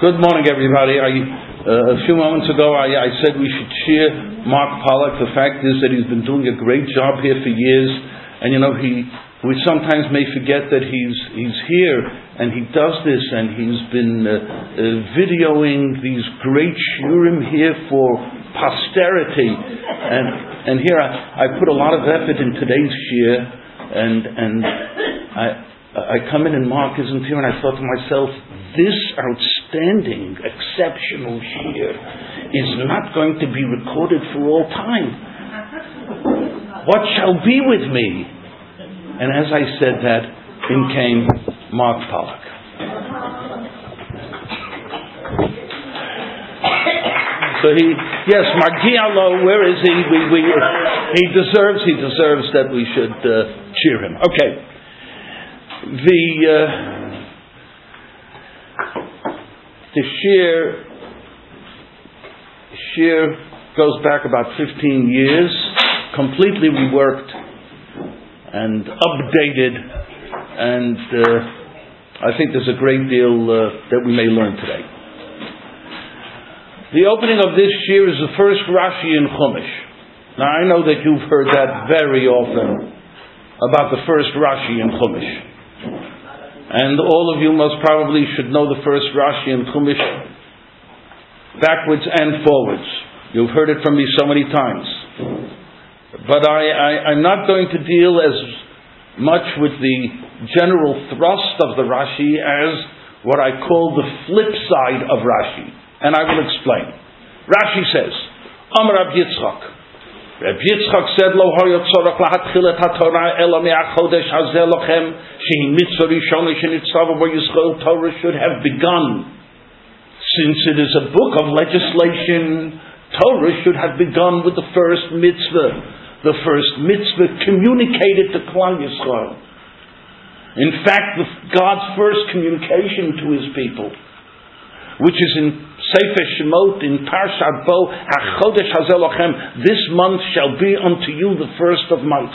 Good morning, everybody. A few moments ago, I said we should cheer Mark Pollack. The fact is that he's been doing a great job here for years, and we sometimes may forget that he's here, and he does this, and he's been videoing these great shiurim here for posterity, and here I put a lot of effort in today's shiur, and I come in and Mark isn't here, and I thought to myself, this outstanding, exceptional shiur is not going to be recorded for all time. What shall be with me? And as I said that, in came Mark Pollack. So Margia Lo, where is he? He deserves that we should cheer him. Okay. The shiur goes back about 15 years, completely reworked and updated, and I think there's a great deal that we may learn today. The opening of this shiur is the first Rashi in Chumash. Now I know that you've heard that very often about the first Rashi in Chumash. And all of you most probably should know the first Rashi in Chumash backwards and forwards. You've heard it from me so many times. But I'm not going to deal as much with the general thrust of the Rashi as what I call the flip side of Rashi. And I will explain. Rashi says, Amar Rab Yitzchak. Reb Yitzchak said, Lo hoyo tzorach lahatchilat haTorah ela me'achodesh hazeh lochem shehi mitzvah rishona shenitzava bo Yisrael. Torah should have begun. Since it is a book of legislation, Torah should have begun with the first mitzvah. The first mitzvah communicated to Klal Yisrael. In fact, God's first communication to His people, which is in Sefer Shemot, in Parshat Bo, HaChodesh Hazeh Lochem, this month shall be unto you the first of months.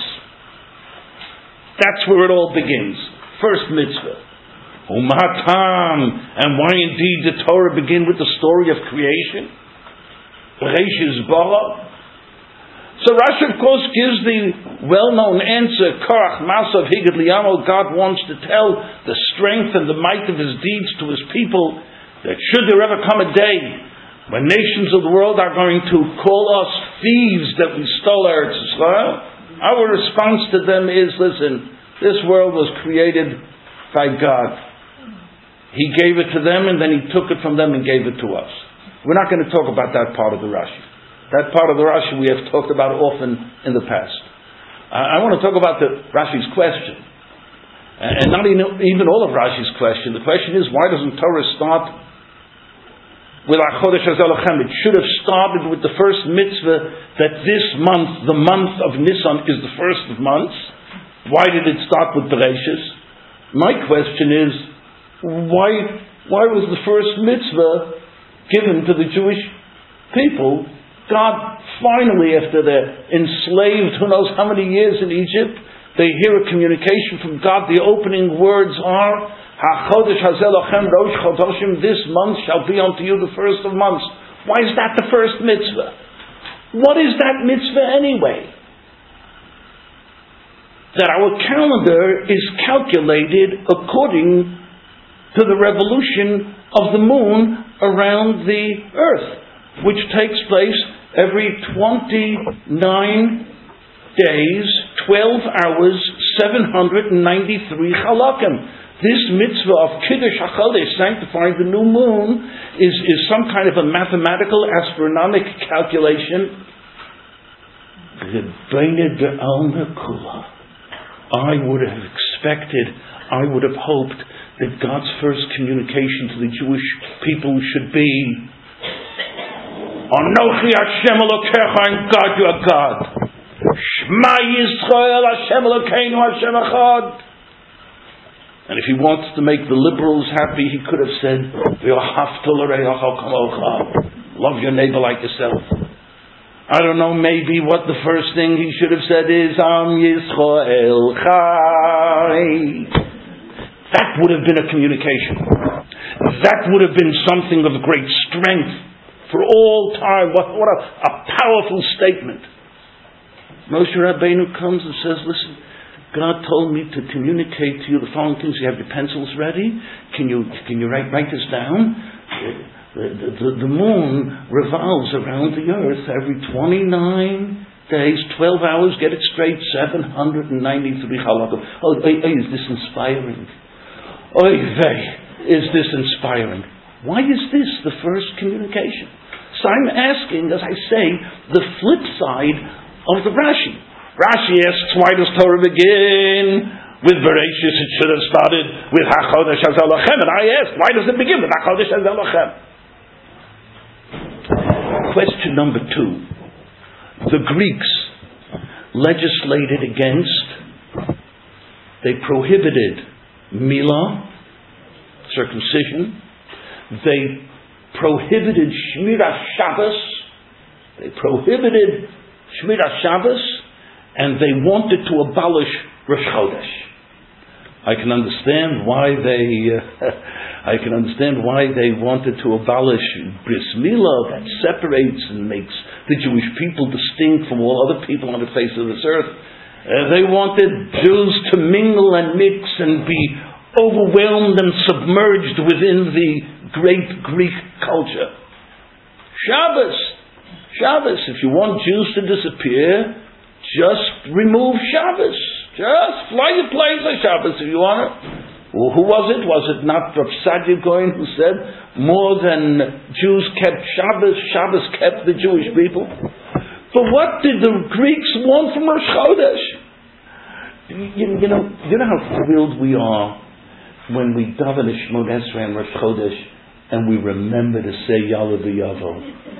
That's where it all begins. First mitzvah. Umatam. And why indeed did Torah begin with the story of creation? Bereshis bara. So Rashi, of course, gives the well-known answer, Korach Masav Higad Liyamo. God wants to tell the strength and the might of His deeds to His people, that should there ever come a day when nations of the world are going to call us thieves that we stole Eretz Yisrael, our response to them is, listen, this world was created by God. He gave it to them and then He took it from them and gave it to us. We're not going to talk about that part of the Rashi. That part of the Rashi we have talked about often in the past. I want to talk about the Rashi's question. And not even all of Rashi's question. The question is, why doesn't Torah start with HaChodesh Hazeh Lochem? It should have started with the first mitzvah that this month, the month of Nisan, is the first of months. Why did it start with Bereshis? My question is, why was the first mitzvah given to the Jewish people? God finally, after they're enslaved who knows how many years in Egypt, they hear a communication from God. The opening words are, HaChodesh Hazeh Lochem Rosh Chodoshim, this month shall be unto you the first of months. Why is that the first mitzvah? What is that mitzvah anyway? That our calendar is calculated according to the revolution of the moon around the earth, which takes place every 29 days, 12 hours, 793 chalakim. This mitzvah of Kiddush HaChodesh, sanctifying the new moon, is some kind of a mathematical, astronomic calculation. I would have expected, I would have hoped that God's first communication to the Jewish people should be, Anochi Hashem Elokecha, and God you are God. Shema Yisrael, Hashem Elokeinu, Hashem Echad. And if He wants to make the liberals happy, He could have said, love your neighbor like yourself. I don't know, maybe what the first thing He should have said is, Am Yisrael Chai. That would have been a communication. that would have been something of great strength for all time. What a powerful statement. Moshe Rabbeinu comes and says, listen, God told me to communicate to you the following things. You have your pencils ready? Can you write this down? The moon revolves around the earth every 29 days, 12 hours, get it straight, 793 halakha. Oh, is this inspiring? Oy vey, is this inspiring? Why is this the first communication? So I'm asking, as I say, the flip side of the Rashi. Rashi asks, why does Torah begin with Bereshis? It should have started with HaChodesh Hazeh Lachem. And I ask, why does it begin with HaChodesh Hazeh Lachem? Question number 2. The Greeks legislated against, they prohibited Milah, circumcision. They prohibited Shmiras Shabbos. They prohibited Shmiras Shabbos, and they wanted to abolish Rosh Chodesh. I can understand why they wanted to abolish Bris Milah, that separates and makes the Jewish people distinct from all other people on the face of this earth. They wanted Jews to mingle and mix and be overwhelmed and submerged within the great Greek culture. Shabbos. If you want Jews to disappear, just remove Shabbos. Just fly your planes on Shabbos if you want it. Well, who was it? Was it not Rav Sadia Goyen who said, more than Jews kept Shabbos, Shabbos kept the Jewish people? But what did the Greeks want from Rosh Chodesh? You know how thrilled we are when we daven Shemot Esrei and Rosh Chodesh and we remember to say Ya'aleh V'Yavo.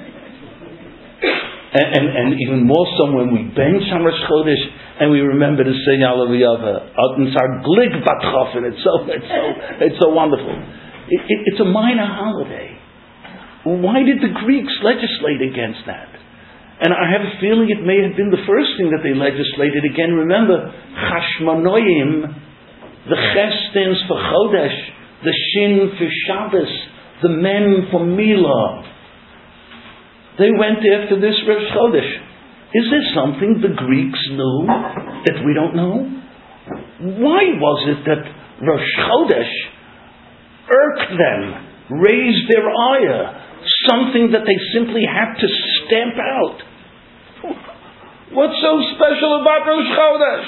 And even more so when we bench on Rosh Chodesh and we remember to say Ya'aleh V'Yavo. It's our Glig Batchofen. It's so wonderful. It's a minor holiday. Why did the Greeks legislate against that? And I have a feeling it may have been the first thing that they legislated again. Remember, Chashmonoim, the Ches stands for Chodesh, the Shin for Shabbos, the Mem for Milah. They went after this Rosh Chodesh. Is this something the Greeks knew that we don't know? Why was it that Rosh Chodesh irked them, raised their ire, something that they simply had to stamp out? What's so special about Rosh Chodesh?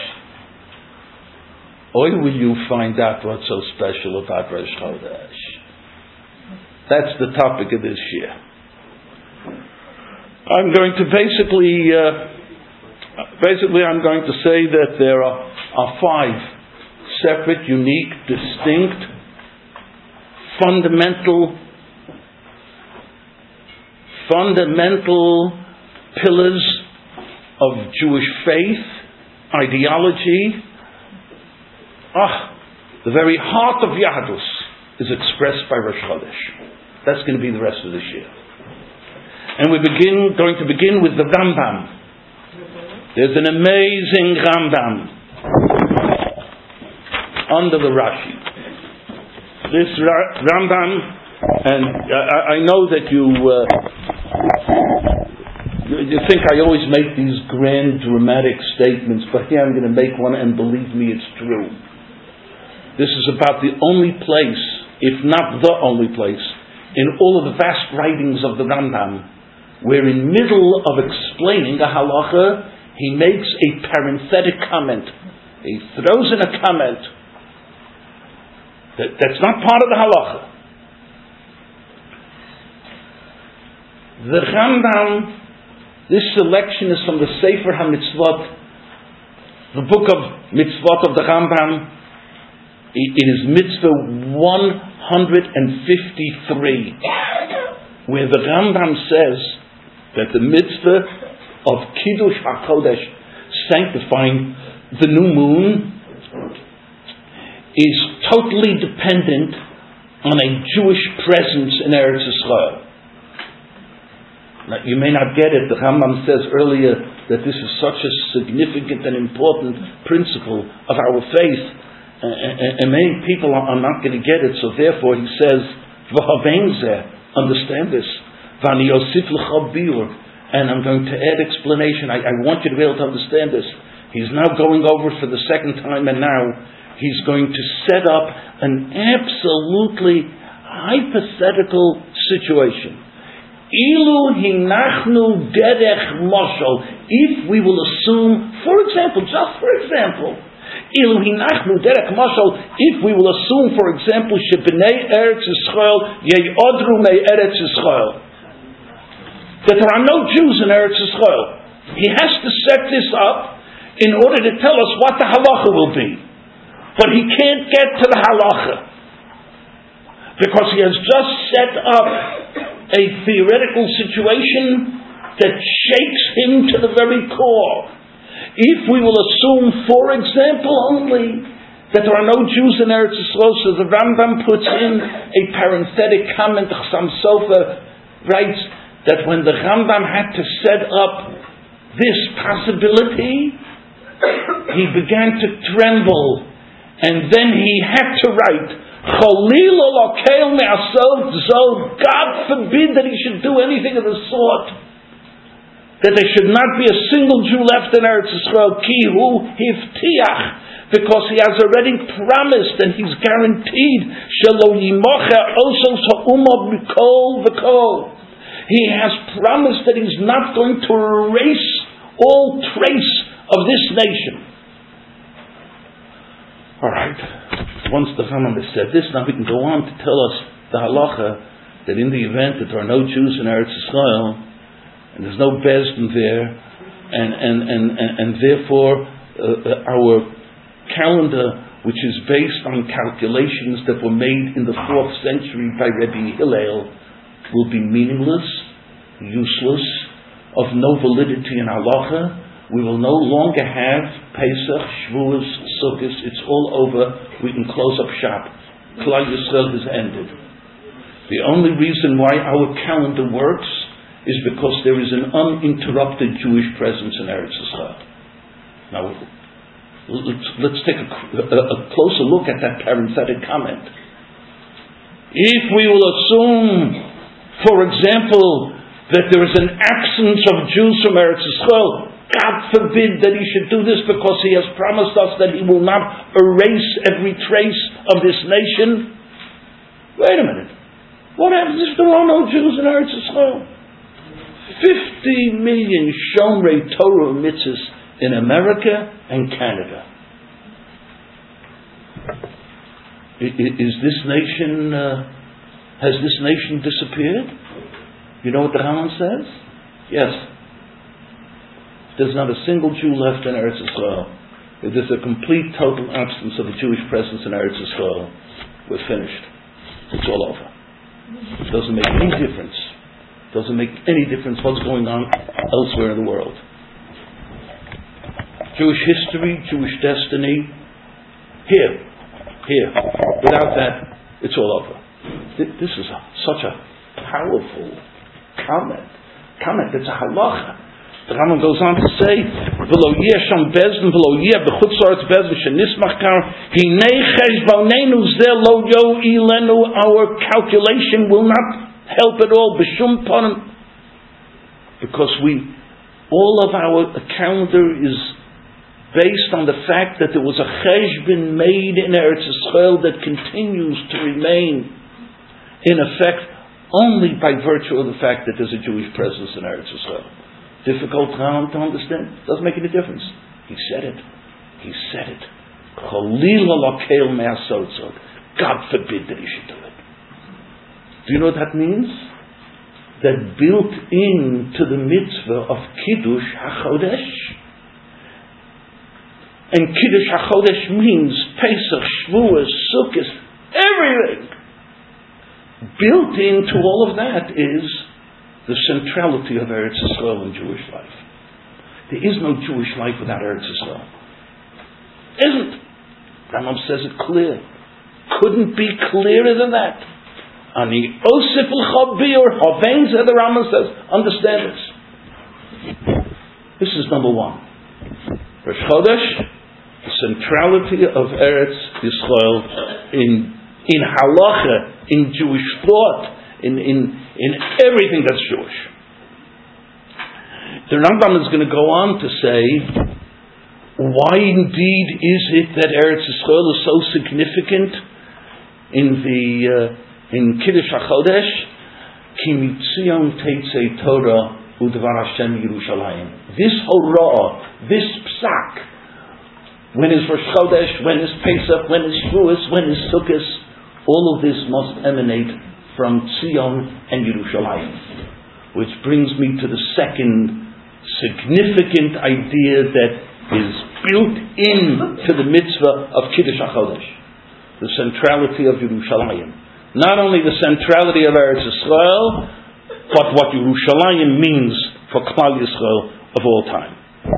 Or will you find out what's so special about Rosh Chodesh? That's the topic of this year. I'm going to basically I'm going to say that there are 5 separate, unique, distinct, fundamental pillars of Jewish faith, ideology. The very heart of Yahadus is expressed by Rosh Chodesh. That's going to be the rest of this year. And we're going to begin with the Rambam. There's an amazing Rambam under the Rashi. This Rambam, and I know that you think I always make these grand dramatic statements, but here I'm going to make one, and believe me, it's true. This is about the only place, if not the only place, in all of the vast writings of the Rambam, where in middle of explaining a halacha, he makes a parenthetic comment. He throws in a comment that's not part of the halacha. The Rambam, this selection is from the Sefer HaMitzvot, the book of Mitzvot of the Rambam. It is Mitzvah 153, where the Rambam says that the mitzvah of Kiddush HaKodesh, sanctifying the new moon, is totally dependent on a Jewish presence in Eretz Yisrael. Now, you may not get it. The Rambam says earlier that this is such a significant and important principle of our faith, and many people are not going to get it. So therefore, he says Understand this. And I'm going to add explanation. I want you to be able to understand this. He's now going over it for the second time, and now he's going to set up an absolutely hypothetical situation. Ilu hinachnu derech moshel. If we will assume, for example, Ilu hinachnu derech moshel. If we will assume, for example, shebnei Eretz Yisrael ye'odru mei Eretz Yisrael, that there are no Jews in Eretz Yisrael. He has to set this up in order to tell us what the halacha will be. But he can't get to the halacha because he has just set up a theoretical situation that shakes him to the very core. If we will assume, for example, only that there are no Jews in Eretz Yisrael, so the Rambam puts in a parenthetic comment. Chassam Sofer writes that when the Rambam had to set up this possibility, he began to tremble, and then he had to write, God forbid that he should do anything of the sort, that there should not be a single Jew left in Eretz Yisrael, ki hu hivtiach, because he has already promised and he's guaranteed, shelo yimocher osos ha'umah b'kol v'kol. He has promised that he's not going to erase all trace of this nation. Alright, once the Rambam has said this, now we can go on to tell us the halacha that in the event that there are no Jews in Eretz Yisrael, and there's no Bezdin there, and therefore our calendar, which is based on calculations that were made in the 4th century by Rebbe Hillel, will be meaningless, useless, of no validity in halacha. We will no longer have Pesach, Shavuos, Sukkot. It's all over. We can close up shop. Klal Yisrael has ended. The only reason why our calendar works is because there is an uninterrupted Jewish presence in Eretz Yisrael. Now, let's take a closer look at that parenthetic comment. If we will assume, for example, that there is an absence of Jews from Eretz Yisrael, God forbid that he should do this because he has promised us that he will not erase every trace of this nation. Wait a minute. What happens if there are no Jews in Eretz Yisrael? 50 million Shomrei Torah mitzvahs in America and Canada. Is this nation, has this nation disappeared? You know what the Rambam says? Yes. There's not a single Jew left in Eretz Yisrael. If there's a complete, total absence of a Jewish presence in Eretz Yisrael, we're finished. It's all over. It doesn't make any difference. It doesn't make any difference what's going on elsewhere in the world. Jewish history, Jewish destiny, here. Without that, it's all over. This is such a powerful comment. It's a halacha. The Rambam goes on to say, "V'lo yeh sham bezdin, v'lo yeh b'chutzorot bezdin shenismach kar, hinei cheshbonenu zeh lo yo'ilenu." Our calculation will not help at all. B'shum panim, because all of our calendar is based on the fact that there was a cheshbon made in Eretz Yisrael that continues to remain in effect only by virtue of the fact that there's a Jewish presence in Eretz Yisrael. Difficult to understand. Doesn't make any difference. He said it. God forbid that he should do it. Do you know what that means? That built into the mitzvah of Kiddush HaChodesh, and Kiddush HaChodesh means Pesach, Shavuos, Sukkot, everything. Built into all of that is the centrality of Eretz Yisrael in Jewish life. There is no Jewish life without Eretz Yisrael. Isn't. Rambam says it clear. Couldn't be clearer than that. Ani osif l'chabir havein zeh, the Rambam says. Understand this. This is number one. Rosh Chodesh, the centrality of Eretz Yisrael in halacha in Jewish thought, in everything that's Jewish. The Rambam is going to go on to say, why indeed is it that Eretz Yisrael is so significant in Kiddush HaChodesh? Ki mitzion teitzei Torah u'dvar Hashem Yerushalayim. This horah, this psak, when is Rosh Chodesh, when is Pesach, when is Shavuos, when is Sukkot, all of this must emanate from Tzion and Yerushalayim. Which brings me to the second significant idea that is built into the mitzvah of Kiddush HaChodesh. The centrality of Yerushalayim. Not only the centrality of Eretz Yisrael, but what Yerushalayim means for Klal Yisrael of all time.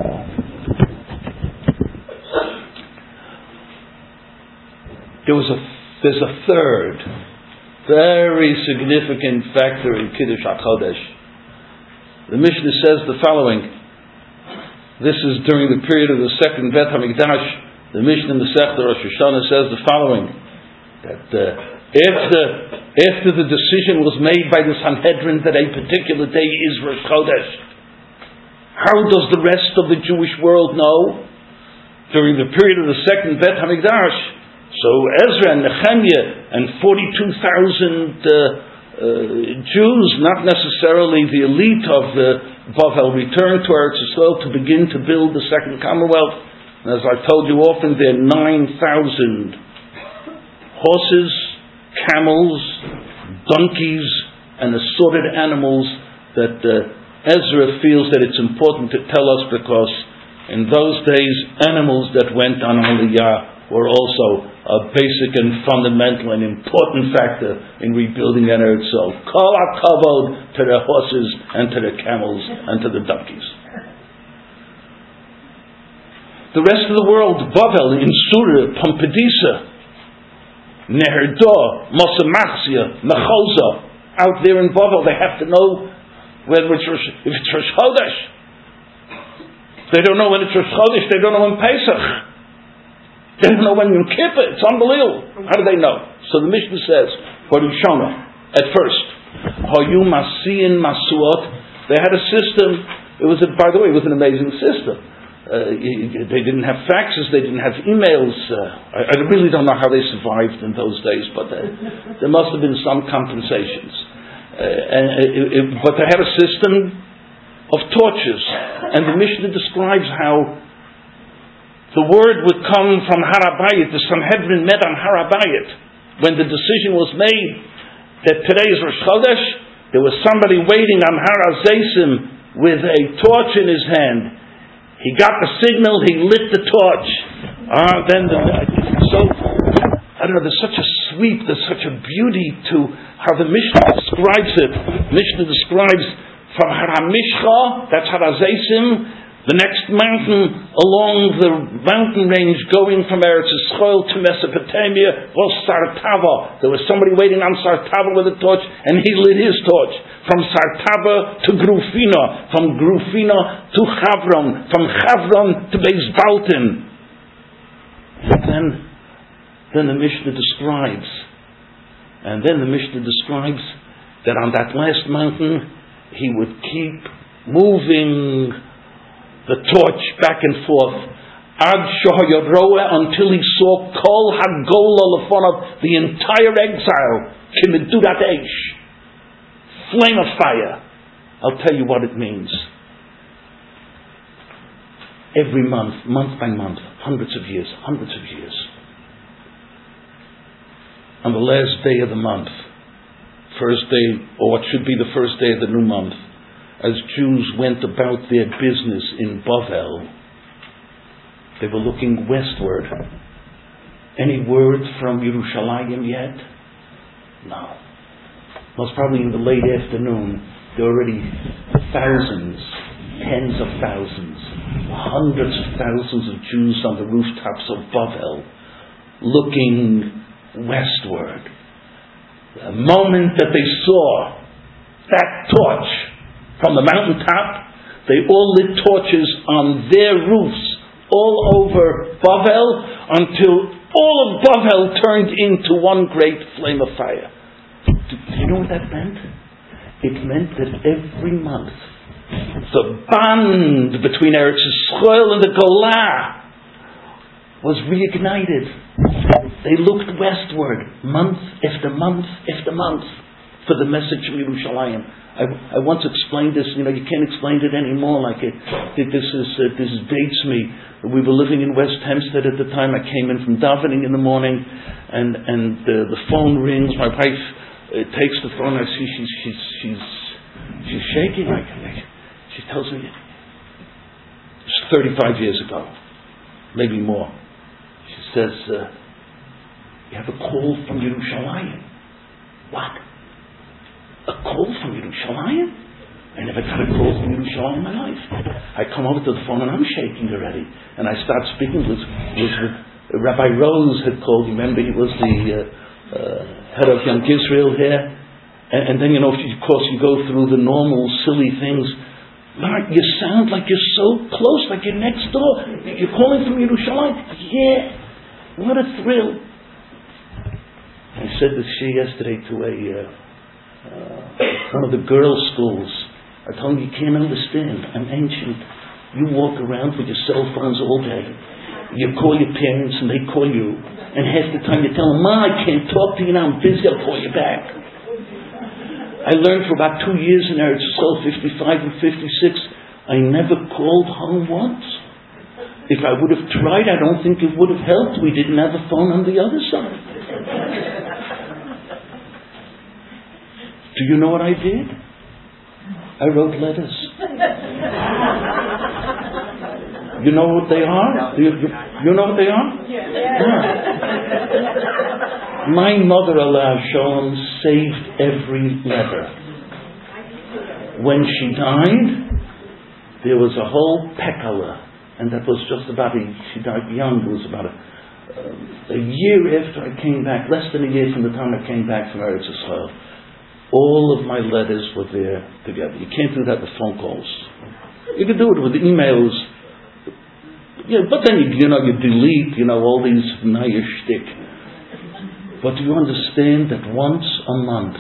There's a third, very significant factor in Kiddush HaChodesh. The Mishnah says the following. This is during the period of the second Bet HaMikdash. The Mishnah Masechta Rosh Hashanah says the following: that after the decision was made by the Sanhedrin that a particular day is Rosh Chodesh, how does the rest of the Jewish world know? During the period of the second Bet HaMikdash, so Ezra and Nehemiah and 42,000 Jews, not necessarily the elite of Bavel, returned to Eretz Yisrael to begin to build the second Commonwealth. And as I've told you often, there are 9,000 horses, camels, donkeys, and assorted animals that Ezra feels that it's important to tell us, because in those days, animals that went on Aliyah were also a basic and fundamental and important factor in rebuilding Eretz Yisrael. Kol hakavod to the horses and to the camels and to the donkeys. The rest of the world, Bavel, in Surah, Pompedisa, Neherda, Mosamachsia, Mechoza, out there in Bavel, they have to know whether if it's Rosh Chodesh. They don't know when it's Rosh Chodesh, they don't know when Pesach. They don't know when Yom Kippur. It's unbelievable. How do they know? So the Mishnah says, Barushana, at first, Hayu Masiyin Masuot, they had a system. By the way, it was an amazing system. They didn't have faxes, they didn't have emails. I really don't know how they survived in those days, but there must have been some compensations. But they had a system of torches. And the Mishnah describes how the word would come from Harabayit. The Sanhedrin met on Harabayit. When the decision was made that today is Rosh Chodesh, there was somebody waiting on Har HaZeisim with a torch in his hand. He got the signal, he lit the torch. There's such a sweep, there's such a beauty to how the Mishnah describes it. Mishnah describes from Har HaMishcha, that's Har HaZeisim, the next mountain along the mountain range going from Eretz Yisrael to Mesopotamia was Sartava. There was somebody waiting on Sartava with a torch, and he lit his torch. From Sartava to Grufina, from Grufina to Chavron, from Chavron to Beis Baltin. And then the Mishnah describes that on that last mountain he would keep moving the torch back and forth Ad Shohayaroa, until he saw Kol Hagola Lefonav, the entire exile, Kimidudat Eish, flame of fire. I'll tell you what it means. Every month, month by month, hundreds of years. On the last day of the month, first day, or what should be the first day of the new month, as Jews went about their business in Bavel, they were looking westward. Any word from Yerushalayim yet? No. Most probably in the late afternoon, there were already thousands, tens of thousands, hundreds of thousands of Jews on the rooftops of Bavel, looking westward. The moment that they saw that torch from the mountaintop, they all lit torches on their roofs all over Bavel until all of Bavel turned into one great flame of fire. Do you know what that meant? It meant that every month the bond between Eretz Yisrael and the Golah was reignited. They looked westward month after month after month for the message from Yerushalayim. I once explained this. You can't explain it anymore. Like this dates me. We were living in West Hempstead at the time. I came in from davening in the morning, and the phone rings. My wife takes the phone. I see she's shaking. She tells me it's 35 years ago, maybe more. She says, "You have a call from Yerushalayim." What? A call from Yerushalayim? I never got a call from Yerushalayim in my life. I come over to the phone and I'm shaking already. And I start speaking with Rabbi Rose had called. Remember, he was the head of Young Israel here. And then, of course, you go through the normal silly things. Mark, you sound like you're so close, like you're next door. You're calling from Yerushalayim? Yeah. What a thrill. I said this yesterday to one of the girls' schools. I told them, you can't understand. I'm ancient. You walk around with your cell phones all day. You call your parents and they call you. And half the time you tell them, Ma, I can't talk to you now. I'm busy. I'll call you back. I learned for about 2 years in Eretz Yisrael, 55 and 56, I never called home once. If I would have tried, I don't think it would have helped. We didn't have a phone on the other side. Do you know what I did? I wrote letters. You know what they are? You know what they are? Yeah. My mother, Alav Shalom, saved every letter. When she died, there was a whole pekala, and that was just she died young. It was about a year after I came back, less than a year from the time I came back from Eretz Yisrael. All of my letters were there together. You can't do that with phone calls. You can do it with emails. Yeah, but then you delete, all these naya shtick. But do you understand that once a month,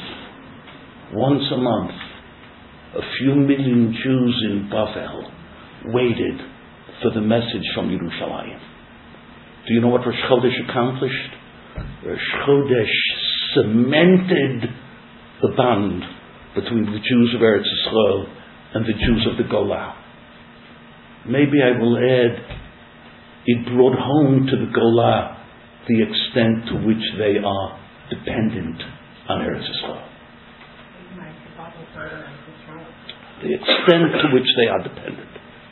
a few million Jews in Bavel waited for the message from Yerushalayim? Do you know what Rosh Chodesh accomplished? Rosh Chodesh cemented the bond between the Jews of Eretz Yisrael and the Jews of the Golah. Maybe I will add, it brought home to the Golah the extent to which they are dependent on Eretz Yisrael. The extent to which they are dependent.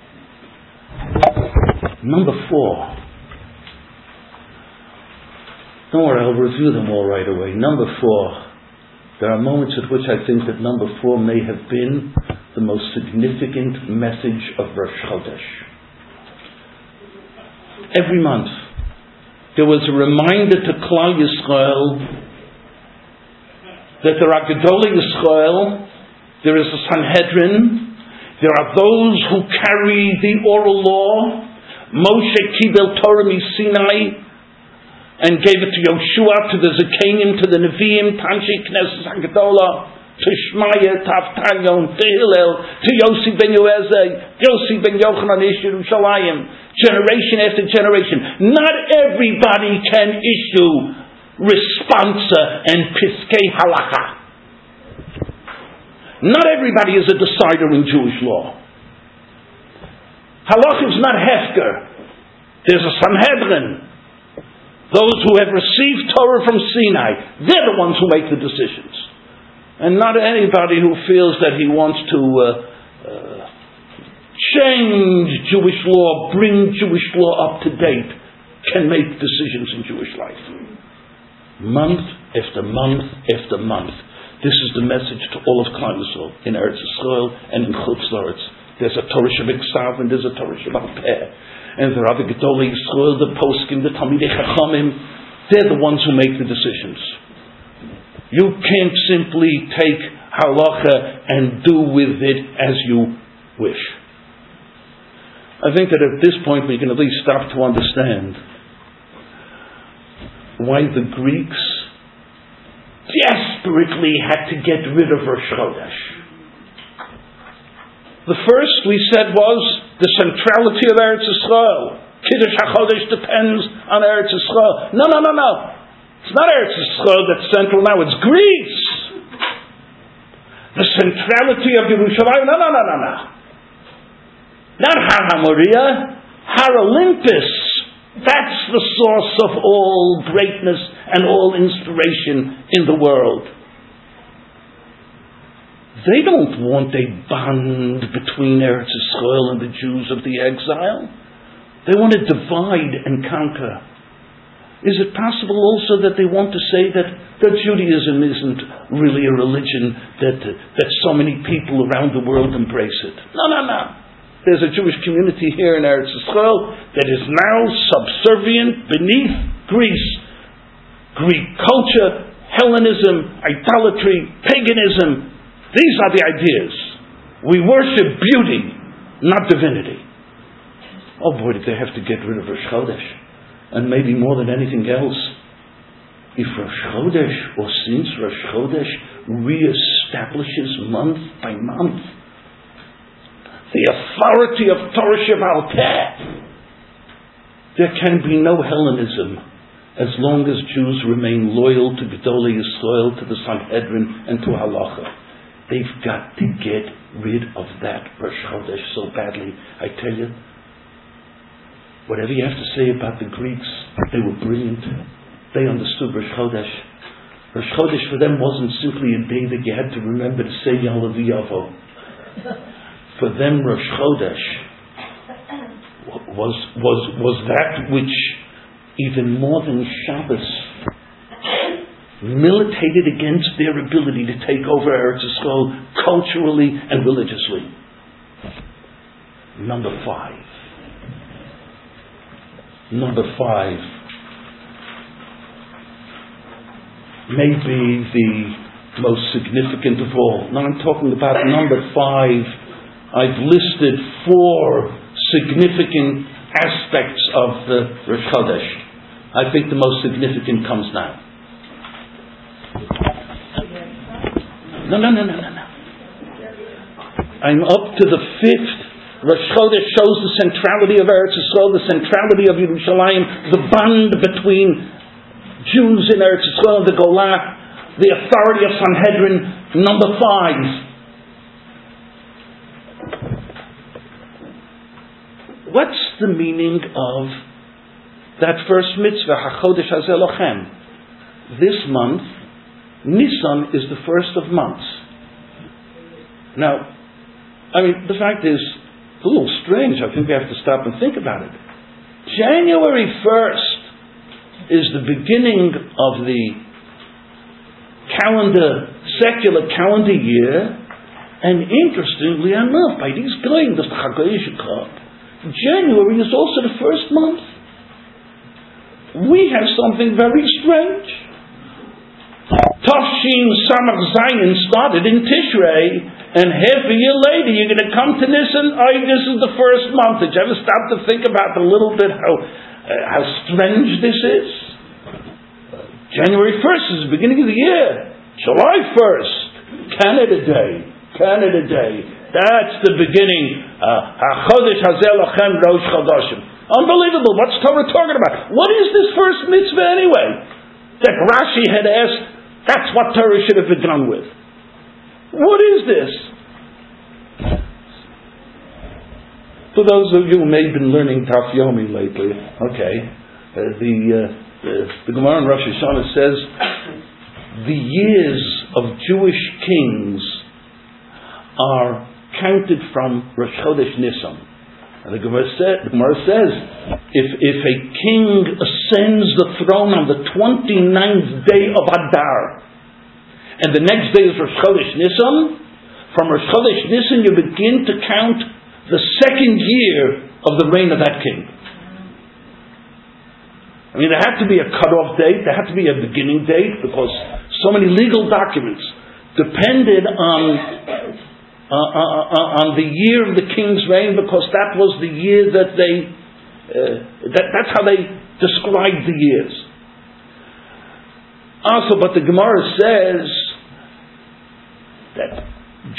Number 4. Don't worry, I'll review them all right away. Number 4. There are moments at which I think that number 4 may have been the most significant message of Rosh Chodesh. Every month, there was a reminder to Klal Yisrael that there are Gedolei Yisrael, there is a Sanhedrin, there are those who carry the oral law. Moshe kibel Torah Sinai and gave it to Yoshua, to the Zakanim, to the Nevi'im, Tanshi Knesset HaGedolah, to Shmaya, to Avtanyon, to Hillel, to Yossi ben Yoezeh, Yossi ben Yochanan Ish Yerushalayim, generation after generation. Not everybody can issue responsa and piskei halacha. Not everybody is a decider in Jewish law. Halacha is not hefker. There's a Sanhedrin. Those who have received Torah from Sinai, they're the ones who make the decisions. And not anybody who feels that he wants to change Jewish law, bring Jewish law up to date, can make decisions in Jewish life. Month after month after month. This is the message to all of Klal Yisrael in Eretz Yisrael and in Chutz La'aretz. There's a Torah Shebiksav and there's a Torah Shebal Peh. And there are the Gedolei Yisrael, the Poskim, the Talmidei Chachamim. They're the ones who make the decisions. You can't simply take halacha and do with it as you wish. I think that at this point we can at least stop to understand why the Greeks deliberately had to get rid of Rosh Chodesh. The first we said was the centrality of Eretz Yisrael. Kiddush HaChodesh depends on Eretz Yisrael. No. It's not Eretz Yisrael that's central now, it's Greece. The centrality of Yerushalayim, no. Not Har HaMoriah, Har Olympus. That's the source of all greatness and all inspiration in the world. They don't want a bond between Eretz Yisrael and the Jews of the exile. They want to divide and conquer. Is it possible also that they want to say that Judaism isn't really a religion that so many people around the world embrace it? No. There's a Jewish community here in Eretz Yisrael that is now subservient beneath Greece. Greek culture, Hellenism, idolatry, paganism. These are the ideas. We worship beauty, not divinity. Oh boy, did they have to get rid of Rosh Chodesh. And maybe more than anything else, if Rosh Chodesh, or since Rosh Chodesh reestablishes month by month the authority of Torah Sheba'al Peh, there can be no Hellenism as long as Jews remain loyal to Gedolei Yisrael, to the Sanhedrin, and to Halacha. They've got to get rid of that Rosh Chodesh so badly. I tell you, whatever you have to say about the Greeks, they were brilliant. They understood Rosh Chodesh. Rosh Chodesh for them wasn't simply a day that you had to remember to say Ya'aleh V'yavo. For them, Rosh Chodesh was that which, even more than Shabbos, militated against their ability to take over Eretz Yisrael culturally and religiously. Number five. Maybe the most significant of all. Now I'm talking about number 5. I've listed 4 significant aspects of the Rosh Chodesh. I think the most significant comes now. No. I'm up to the 5th. Rosh Chodesh shows the centrality of Eretz Yisrael, the centrality of Yerushalayim, the bond between Jews in Eretz Yisrael and the Golah, the authority of Sanhedrin. Number 5. What's the meaning of that first mitzvah, HaChodesh Hazeh Lochem? This month, Nisan is the first of months. Now, the fact is, it's a little strange. I think we have to stop and think about it. January 1st is the beginning of the secular calendar year, and interestingly enough, by these going, the Chagoyishikot, January is also the first month. We have something very strange. Tafshin Samach Zayin started in Tishrei, and half a year later you're going to come to Nisan. This is the first month. Did you ever stop to think about a little bit how strange this is? January 1st is the beginning of the year. July 1st, Canada Day. That's the beginning. HaChodesh Hazeh Lochem Rosh Chodashim. Unbelievable. What's Torah talking about? What is this first mitzvah anyway? That Rashi had asked, that's what Torah should have begun with. What is this? For those of you who may have been learning Daf Yomi lately, the Gemara in Rosh Hashanah says the years of Jewish kings are counted from Rosh Chodesh Nisan. And the Gemara says, if a king ascends the throne on the 29th day of Adar, and the next day is Rosh Chodesh Nisan, from Rosh Chodesh Nisan you begin to count the second year of the reign of that king. There had to be a cutoff date, there had to be a beginning date, because so many legal documents depended on the year of the king's reign, because that was the year that that's how they described the years. Also, but the Gemara says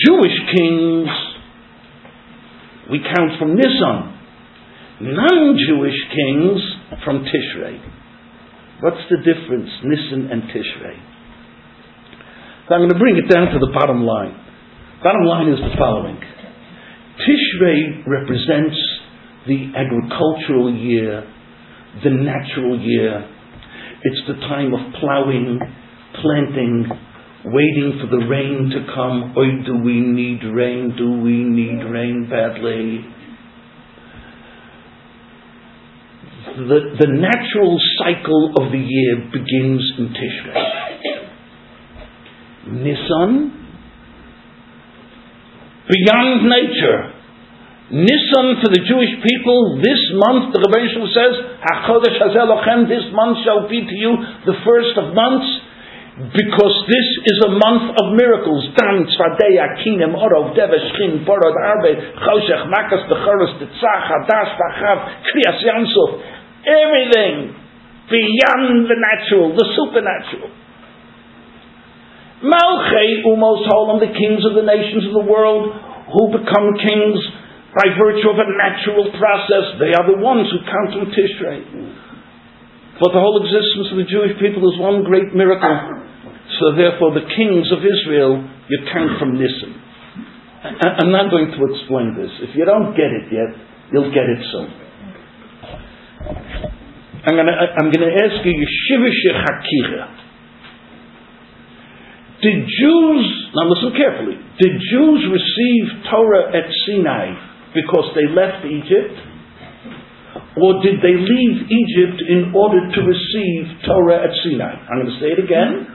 Jewish kings, we count from Nisan. Non-Jewish kings from Tishrei. What's the difference, Nisan and Tishrei? So I'm going to bring it down to the bottom line. Bottom line is the following. Tishrei represents the agricultural year, the natural year. It's the time of plowing, planting, waiting for the rain to come. Oh, do we need rain? Do we need rain badly? The natural cycle of the year begins in Tishrei. Nisan, beyond nature. Nisan for the Jewish people, this month, the Rebbeinu Shalom says, HaChodesh Hazeh Lochem, this month shall be to you the first of months, because this is a month of miracles. Dan, Tzvadei, Akinem, Orov, Devesh, Shchin, Borod, Arbe, Choshech, Makas, Bechoros, Tetzach, Hadash, Tachav, Kriyas Yansuf, everything beyond the natural, the supernatural. Malchei Umos Holam, the kings of the nations of the world, who become kings by virtue of a natural process, they are the ones who count from Tishrei. But the whole existence of the Jewish people is one great miracle. So therefore the kings of Israel, you count from Nisan. I'm not going to explain this. If you don't get it yet, you'll get it soon. I'm going to ask you, Yeshivish Hakira. Did Jews, now listen carefully, did Jews receive Torah at Sinai because they left Egypt? Or did they leave Egypt in order to receive Torah at Sinai? I'm going to say it again.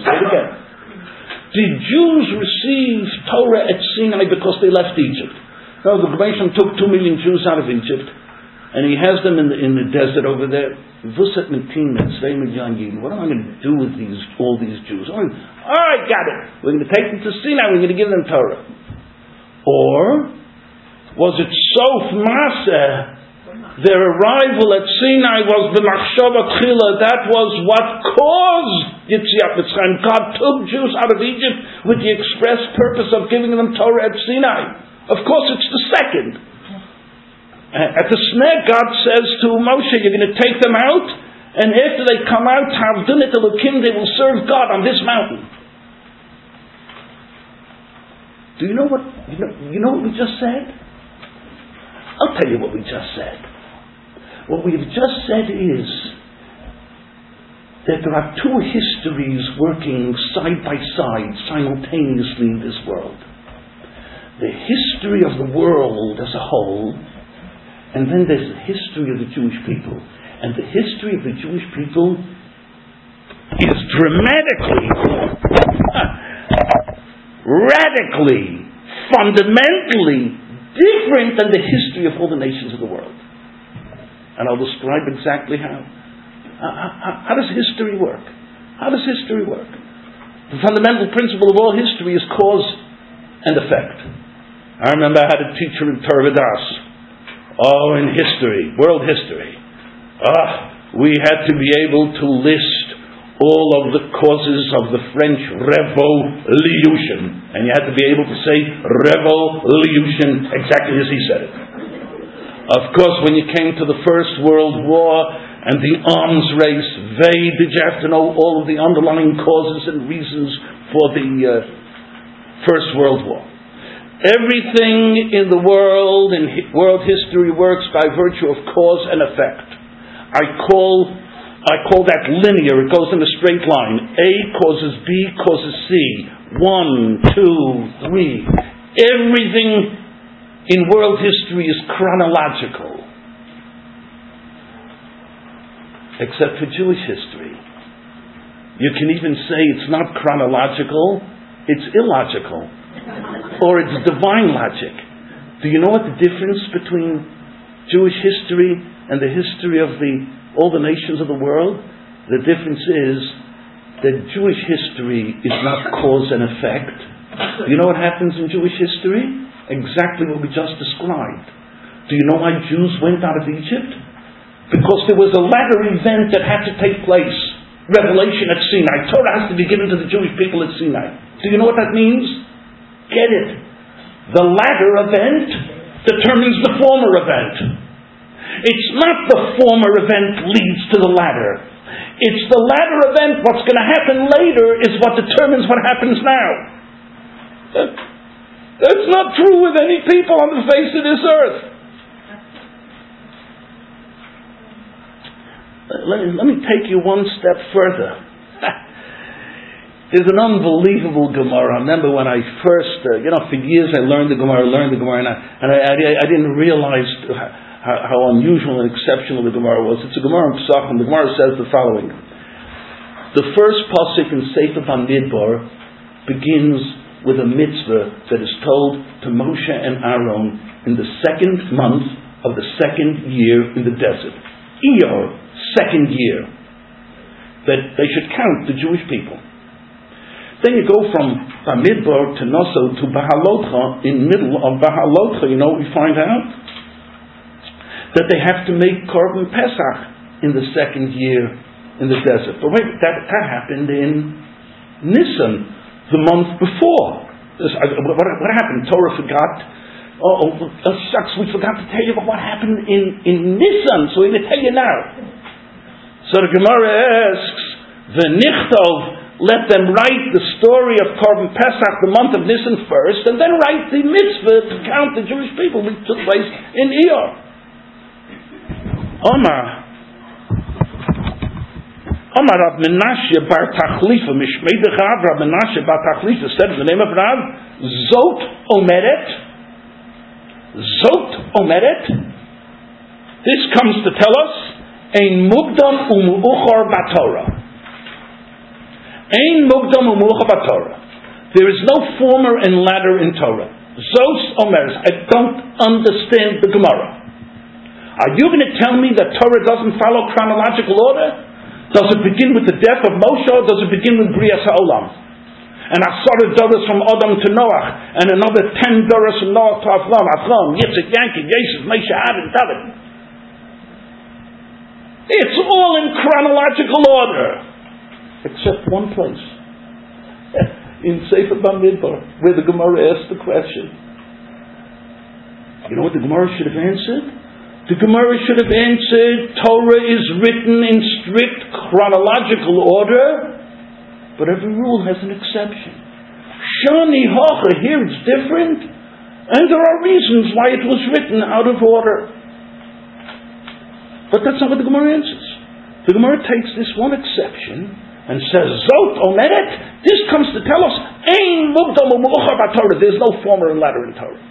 Did Jews receive Torah at Sinai because they left Egypt? No, the Rebbeinu took 2 million Jews out of Egypt, and he has them in the desert over there. What am I going to do with all these Jews? All right, got it. We're going to take them to Sinai. We're going to give them Torah. Or was it Sof Maaseh? Their arrival at Sinai was the Machshava Tchila. That was what caused Yetziat Mitzrayim. God took Jews out of Egypt with the express purpose of giving them Torah at Sinai. Of course, it's the second. At the snare, God says to Moshe, you're going to take them out, and after they come out, Havdunit Elokim, they will serve God on this mountain. Do you know what we just said? I'll tell you what we just said. What we've just said is that there are two histories working side by side simultaneously in this world. The history of the world as a whole, and then there's the history of the Jewish people. And the history of the Jewish people is dramatically, radically, fundamentally different than the history of all the nations of the world. And I'll describe exactly how. How does history work? How does history work? The fundamental principle of all history is cause and effect. I remember I had a teacher in Torah Vodaas. In history, world history. We had to be able to list all of the causes of the French Revolution. And you had to be able to say Revolution exactly as he said it. Of course, when you came to the First World War and the arms race, did you have to know all of the underlying causes and reasons for the First World War? Everything in the world, in world history, works by virtue of cause and effect. I call that linear. It goes in a straight line. A causes B causes C. 1, 2, 3. Everything in world history is chronological, except for Jewish history. You can even say it's not chronological, it's illogical, or it's divine logic. Do you know what the difference between Jewish history and the history of all the nations of the world? The difference is that Jewish history is not cause and effect. Do you know what happens in Jewish history? Exactly what we just described. Do you know why Jews went out of Egypt? Because there was a latter event that had to take place. Revelation at Sinai. Torah has to be given to the Jewish people at Sinai. Do you know what that means? Get it. The latter event determines the former event. It's not the former event leads to the latter. It's the latter event, what's going to happen later, is what determines what happens now. That's not true with any people on the face of this earth. Let me take you one step further. There's an unbelievable Gemara. I remember when I first, for years I learned the Gemara, and I didn't realize how unusual and exceptional the Gemara was. It's a Gemara in Pesachim. The Gemara says the following. The first pasuk in Sefer Bamidbar begins with a mitzvah that is told to Moshe and Aaron in the second month of the second year in the desert. Iyar, second year. That they should count the Jewish people. Then you go from Bamidbar to Noso to Bahalotcha. In middle of Bahalotcha, you know what we find out? That they have to make Korban Pesach in the second year in the desert. But wait, that happened in Nisan, the month before. What happened? Torah forgot. Shucks, we forgot to tell you about what happened in Nisan, so we're going to tell you now. So the Gemara asks, V'nichtov, let them write the story of Korban Pesach, the month of Nisan first, and then write the mitzvah to count the Jewish people, which took place in Iyar. Omar Rav Menashe bar Tachlifa, Mishmei Dechav, Rav Menashe bar Tachlifa said in the name of Rav, Zot Omeret. This comes to tell us, Ein Mugdam Umuchar Batorah. Ein Mugdam Umuchar Batorah. There is no former and latter in Torah. Zot Omeres. I don't understand the Gemara. Are you going to tell me that Torah doesn't follow chronological order? Does it begin with the death of Moshe, or does it begin with Brias HaOlam? And 10 doros from Adam to Noach, and another 10 doros from Noach to Avram, Yitzchak, Yankov, Yosef, Moshe, Aaron, David. It's all in chronological order, except one place, in Sefer Bamidbar, where the Gemara asked the question. You know what the Gemara should have answered? The Gemara should have answered, Torah is written in strict chronological order, but every rule has an exception. Shani Hacha, here it's different, and there are reasons why it was written out of order. But that's not what the Gemara answers. The Gemara takes this one exception and says, Zot Omeret, this comes to tell us, Ein Mugdam Umuchar Batorah, there's no former and latter in Torah.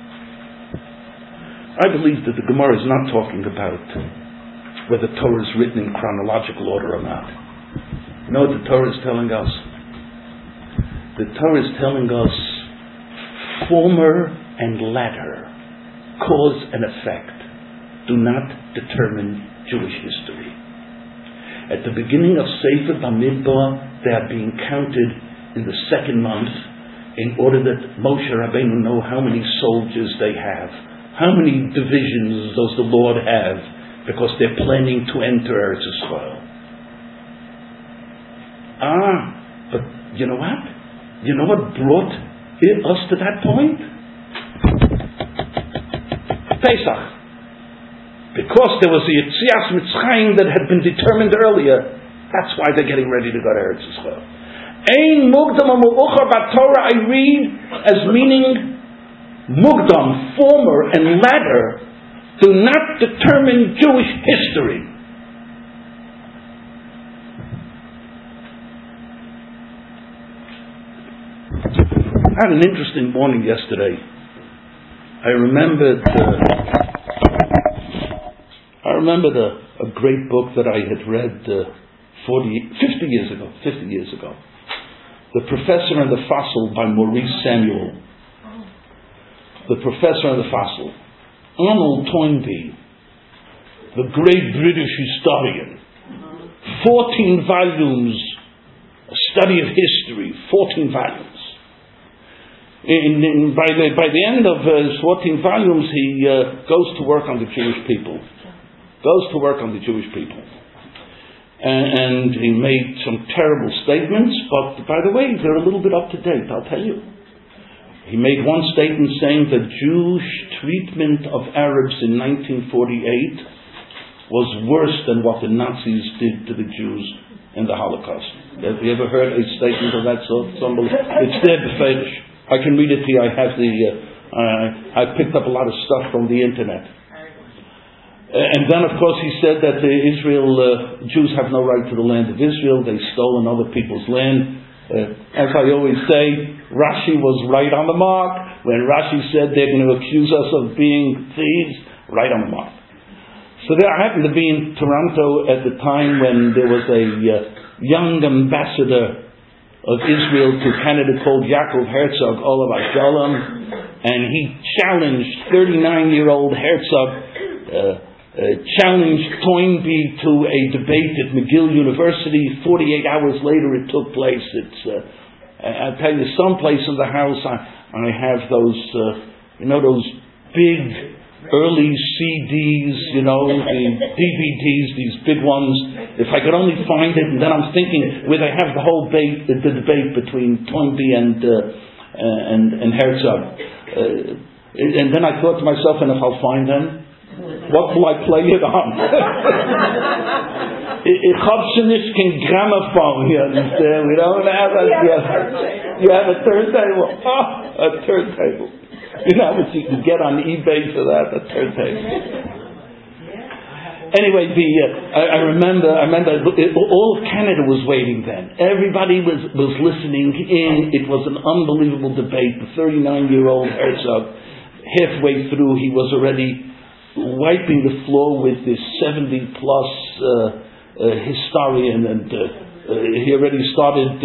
I believe that the Gemara is not talking about whether Torah is written in chronological order or not. You know what the Torah is telling us? The Torah is telling us former and latter, cause and effect, do not determine Jewish history. At the beginning of Sefer Bamidbar, they are being counted in the second month in order that Moshe Rabbeinu know how many soldiers they have. How many divisions does the Lord have? Because they're planning to enter Eretz Yisrael. But you know what? You know what brought us to that point? Pesach. Because there was the Yetzias Mitzrayim that had been determined earlier. That's why they're getting ready to go to Eretz Yisrael. Ein Mugdam Umuchar Batorah I read as meaning Mugdam, former and latter, do not determine Jewish history. I had an interesting morning yesterday. I remembered a great book that I had read 50 years ago. The Professor and the Fossil by Maurice Samuel. The Professor and the Fossil. Arnold Toynbee, the great British historian. 14 volumes, a study of history, 14 volumes. By the end of his 14 volumes, he goes to work on the Jewish people. And he made some terrible statements, but by the way, they're a little bit up to date, I'll tell you. He made one statement saying that Jewish treatment of Arabs in 1948 was worse than what the Nazis did to the Jews in the Holocaust. Have you ever heard a statement of that sort? It's there, befedish. I can read it to you. I have I picked up a lot of stuff from the internet. And then, of course, he said that the Jews have no right to the land of Israel. They stole other people's land. As I always say, Rashi was right on the mark. When Rashi said they're going to accuse us of being thieves, right on the mark. So there, I happened to be in Toronto at the time when there was a young ambassador of Israel to Canada called Yaakov Herzog, Olav Shalom, and he challenged 39-year-old Herzog, challenged Toynbee to a debate at McGill University. 48 hours later it took place. I'll tell you, someplace in the house I have those, those big early CDs, the DVDs, these big ones. If I could only find it, and then I'm thinking where they have the whole debate between Toynbee and Herzog. And then I thought to myself, and if I'll find them, what will I play it on? Ich hab schon nicht kein gramophone, you understand? We don't have you have a turntable. A turntable. You know how much you can get on eBay for that, a turntable. Anyway, I remember all of Canada was waiting then. Everybody was listening in. It was an unbelievable debate. The 39-year-old Herzog, halfway through, he was already wiping the floor with this 70-plus historian, and he already started.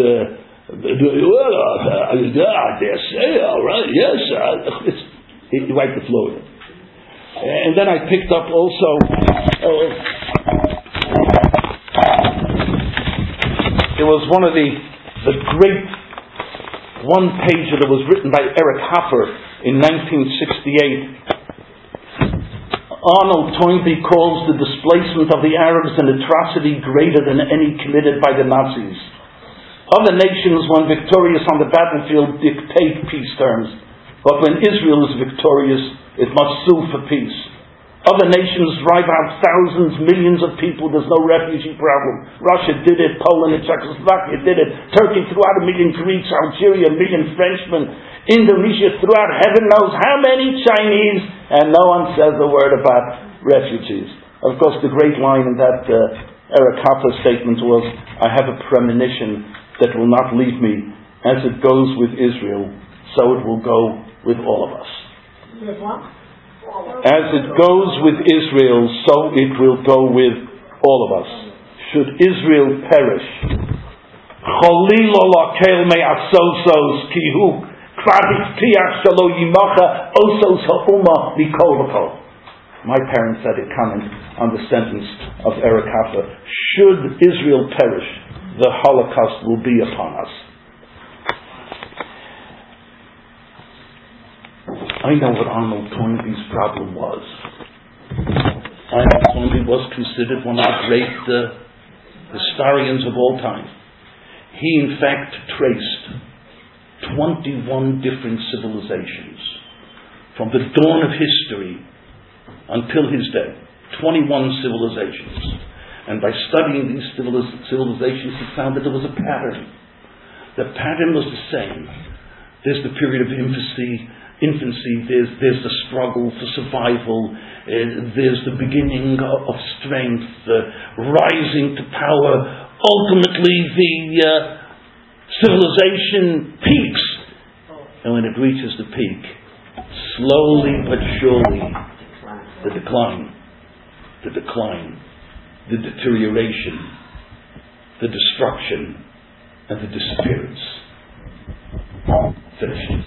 All right, yes. He wiped the floor with it. And then I picked up also. It was one of the great one-pager that was written by Eric Hoffer in 1968. Arnold Toynbee calls the displacement of the Arabs an atrocity greater than any committed by the Nazis. Other nations, when victorious on the battlefield, dictate peace terms. But when Israel is victorious, it must sue for peace. Other nations drive out thousands, millions of people. There's no refugee problem. Russia did it. Poland and Czechoslovakia did it. Turkey threw out 1 million Greeks. Algeria 1 million Frenchmen. Indonesia threw out heaven knows how many Chinese. And no one says a word about refugees. Of course, the great line in that Eric Hoffer statement was, I have a premonition that will not leave me. As it goes with Israel, so it will go with all of us. As it goes with Israel, so it will go with all of us. Should Israel perish, my parents said it comment on the sentence of Eric Hoffer. Should Israel perish, the Holocaust will be upon us. I know what Arnold Toynbee's problem was. Arnold Toynbee was considered one of the great historians of all time. He, in fact, traced 21 different civilizations from the dawn of history until his day. 21 civilizations. And by studying these civilizations, he found that there was a pattern. The pattern was the same. There's the period of infancy, there's the struggle for survival, there's the beginning of strength, rising to power. Ultimately, the civilization peaks. And when it reaches the peak, slowly but surely, the decline, the deterioration, the destruction, and the disappearance. Finished.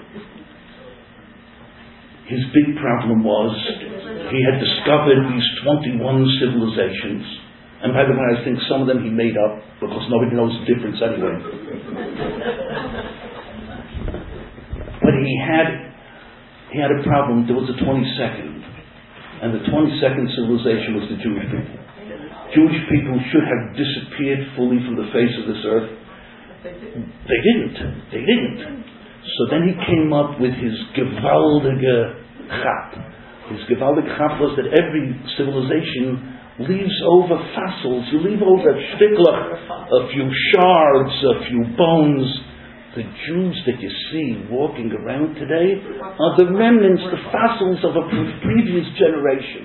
His big problem was he had discovered these 21 civilizations, and by the way, I think some of them he made up because nobody knows the difference anyway. But he had a problem. There was a 22nd, and the 22nd civilization was the Jewish people. Jewish people should have disappeared fully from the face of this earth. They didn't. So then he came up with his gewaldige chap. His gewaldige chap was that every civilization leaves over fossils. You leave over a shtiklach, a few shards, a few bones. The Jews that you see walking around today are the remnants, the fossils of a previous generation.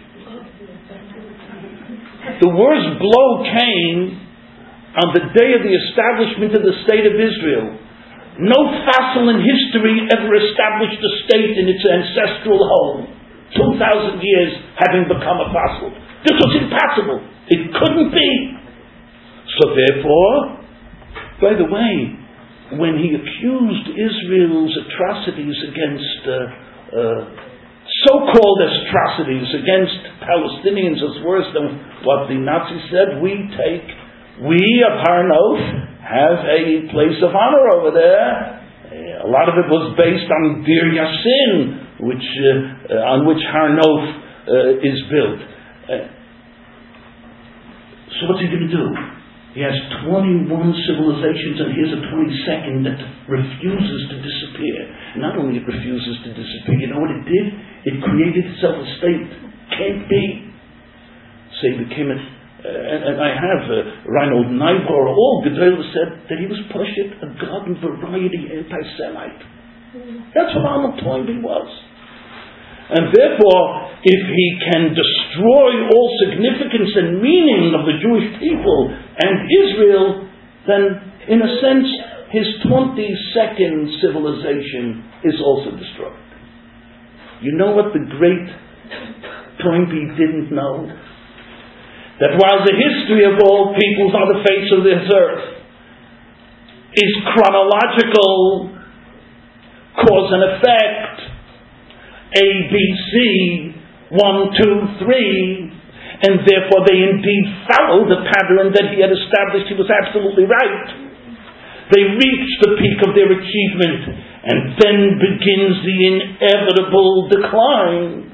The worst blow came on the day of the establishment of the State of Israel. No fossil in history ever established a state in its ancestral home. 2,000 years having become a fossil. This was impossible. It couldn't be. So therefore, by the way, when he accused Israel's atrocities against, so-called atrocities against Palestinians as worse than what the Nazis said, we of Har Nof have a place of honor over there. A lot of it was based on Dir Yassin, on which Har Nof is built. So what's he going to do? He has 21 civilizations, and here's a 22nd that refuses to disappear. Not only it refuses to disappear, you know what it did? It created itself a state. Can't be. So he became and I have Reinhold Niebuhr, all Gedolim said that he was Pashut, a garden variety anti-Semite. That's what Arnold Toynbee was. And therefore, if he can destroy all significance and meaning of the Jewish people and Israel, then, in a sense, his 22nd civilization is also destroyed. You know what the great Toynbee didn't know? That while the history of all peoples on the face of this earth is chronological, cause and effect, A, B, C, 1, 2, 3, and therefore they indeed follow the pattern that he had established. He was absolutely right. They reach the peak of their achievement, and then begins the inevitable decline.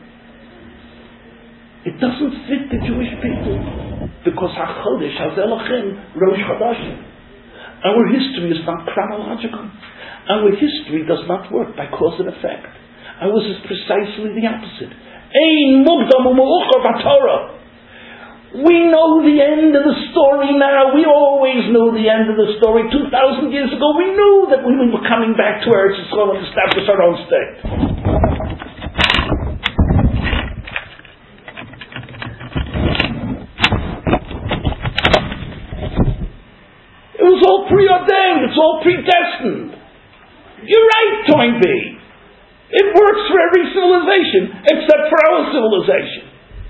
It doesn't fit the Jewish people, because HaChodesh, HaZelachim, Rosh Chodashim. Our history is not chronological. Our history does not work by cause and effect. Ours is precisely the opposite. Ein mukdam u'meuchar b'Torah. We know the end of the story now. We always knew the end of the story. 2,000 years ago, we knew that we were coming back to Eretz Yisrael and establish our own state. It was all preordained. It's all predestined. You're right, Toynbee. It works for every civilization, except for our civilization.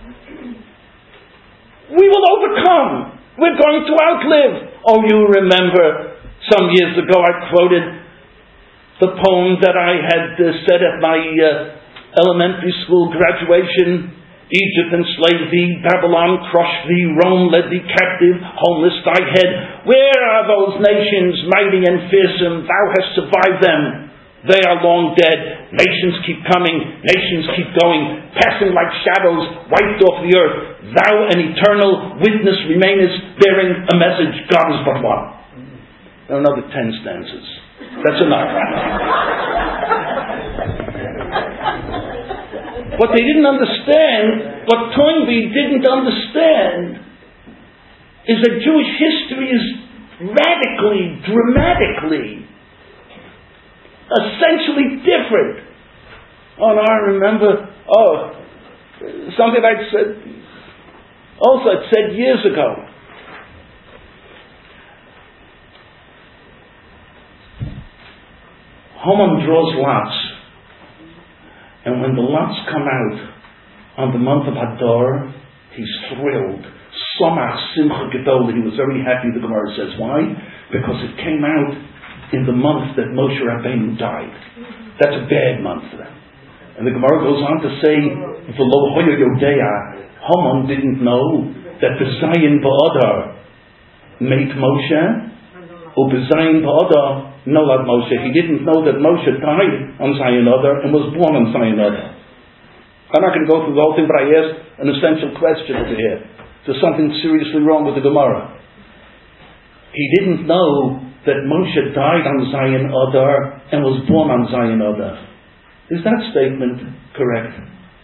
We will overcome. We're going to outlive. Oh, you remember some years ago I quoted the poem that I had said at my elementary school graduation. Egypt enslaved thee, Babylon crushed thee, Rome led thee captive, homeless thy head. Where are those nations mighty and fearsome? Thou hast survived them. They are long dead. Nations keep coming. Nations keep going. Passing like shadows, wiped off the earth. Thou, an eternal witness, remainest, bearing a message. God is but one. Another 10 stanzas. That's enough. What they didn't understand, what Toynbee didn't understand, is that Jewish history is radically, dramatically, essentially different. Oh, no, I remember, something I said years ago. Haman draws lots. And when the lots come out on the month of Hadar, he's thrilled. Somach Simcha Gedol. He was very happy, the Gemara says. Why? Because it came out in the month that Moshe Rabbeinu died. That's a bad month for them. And the Gemara goes on to say, V'lo hoya yodea, Haman didn't know that B'zayin Ba'adar made Moshe, or B'zayin Ba'adar Nolad Moshe. He didn't know that Moshe died on Zayin Adar and was born on Zayin Adar. I'm not going to go through the whole thing, but I asked an essential question over here. There's something seriously wrong with the Gemara. He didn't know that Moshe died on Zion Adar and was born on Zion Adar. Is that statement correct?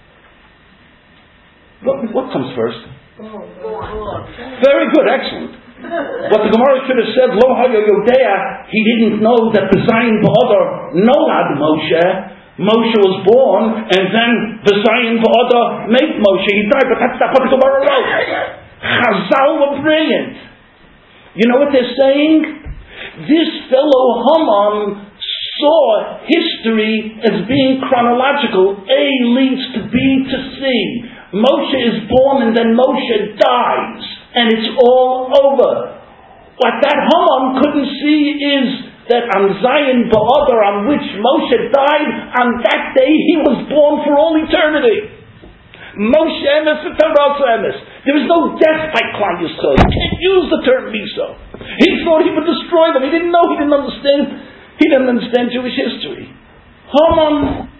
What comes first? Very good, excellent. What the Gemara should have said, Lo Hayo Yodea, he didn't know that the Zion Ba'adar nolad Moshe. Moshe was born, and then the Zion Ba'adar made Moshe. He died, but that's not what the Gemara wrote. Chazal were brilliant. You know what they're saying? This fellow Haman saw history as being chronological. A leads to B to C. Moshe is born and then Moshe dies, and it's all over. What that Haman couldn't see is that on Zion Ba'adar, on which Moshe died, on that day he was born for all eternity. Moshe emes v'Torah emes. There is no death by Klal Yisrael. You can't use the term miso. He thought he would destroy them. He didn't know. He didn't understand. He didn't understand Jewish history. Haman,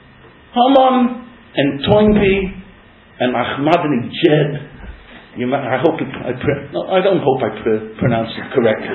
and Toynbee, and Ahmadinejad. I don't hope I pronounce it correctly.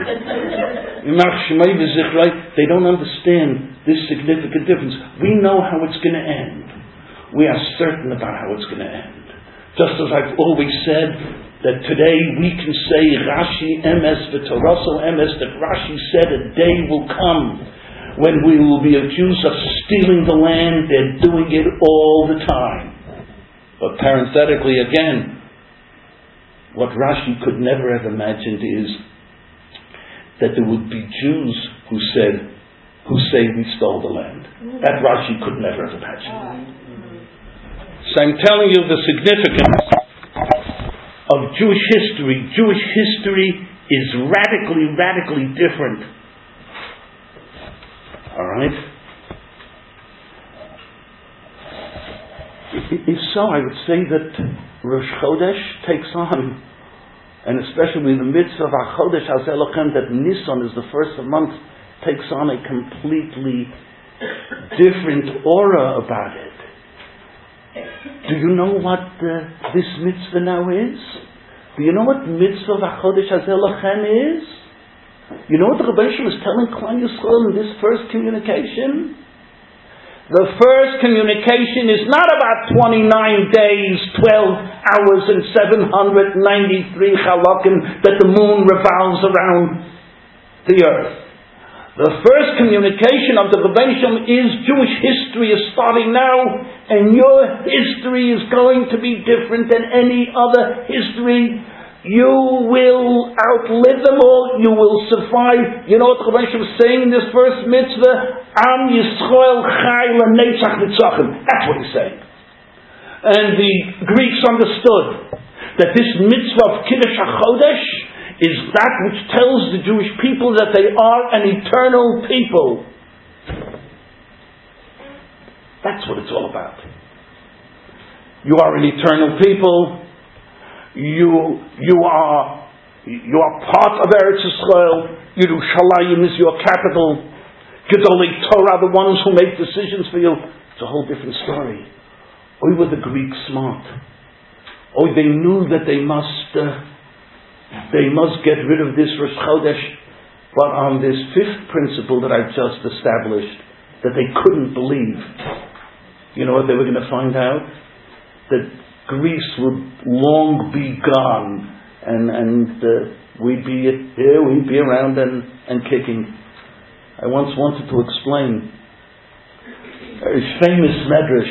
They don't understand this significant difference. We know how it's going to end. We are certain about how it's going to end. Just as I've always said that today we can say Rashi emes v'Toraso emes, that Rashi said a day will come when we will be accused of stealing the land. They're doing it all the time. But parenthetically again, what Rashi could never have imagined is that there would be Jews who say we stole the land. That Rashi could never have imagined. So I'm telling you the significance of Jewish history. Jewish history is radically different. Alright? If so, I would say that Rosh Chodesh takes on, and especially the mitzvah of HaChodesh HaZelochem, that Nisan is the first of the month, takes on a completely different aura about it. Do you know what this mitzvah now is? Do you know what mitzvah of HaChodesh HaZelochem is? You know what the Rebbe was telling Klal Yisrael in this first communication? The first communication is not about 29 days, 12 hours and 793 halakim that the moon revolves around the earth. The first communication of the Rebbe is Jewish history is starting now, and your history is going to be different than any other history. You will outlive them all. You will survive. You know what the Rebbe was saying in this first mitzvah? Am Yisrael chai l'neitzach nitzachim. That's what he's saying. And the Greeks understood that this mitzvah of Kiddush HaChodesh is that which tells the Jewish people that they are an eternal people. That's what it's all about. You are an eternal people. You are part of Eretz Yisrael. Yerushalayim is your capital. Gedolei Torah, the ones who make decisions for you. It's a whole different story. Oh, were the Greeks smart? Oh, they knew that they must get rid of this Rosh Chodesh, but on this fifth principle that I've just established, that they couldn't believe. You know what they were going to find out? That Greece would long be gone, and we'd be here, we'd be around and kicking. I once wanted to explain very famous medrash.